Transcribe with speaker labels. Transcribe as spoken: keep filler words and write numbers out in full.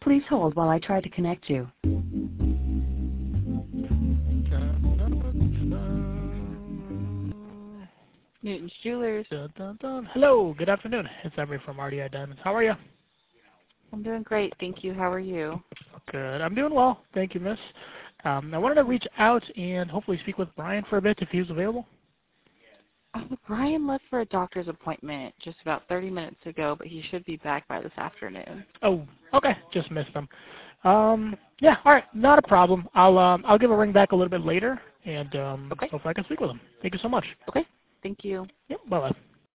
Speaker 1: Please hold while I try to connect you.
Speaker 2: Newton's Jewelers.
Speaker 3: Dun, dun, dun. Hello, good afternoon. It's Emery from R D I Diamonds. How are you?
Speaker 2: I'm doing great, thank you. How are you?
Speaker 3: Good. I'm doing well. Thank you, miss. Um, I wanted to reach out and hopefully speak with Brian for a bit if he was available.
Speaker 2: Uh, Brian left for a doctor's appointment just about thirty minutes ago, but he should be back by this afternoon.
Speaker 3: Oh, okay. Just missed him. Um, yeah, all right. Not a problem. I'll um, I'll give a ring back a little bit later, and um,
Speaker 2: Okay.
Speaker 3: hopefully I can speak with him. Thank you so much.
Speaker 2: Okay, thank you.
Speaker 3: Yep, bye-bye.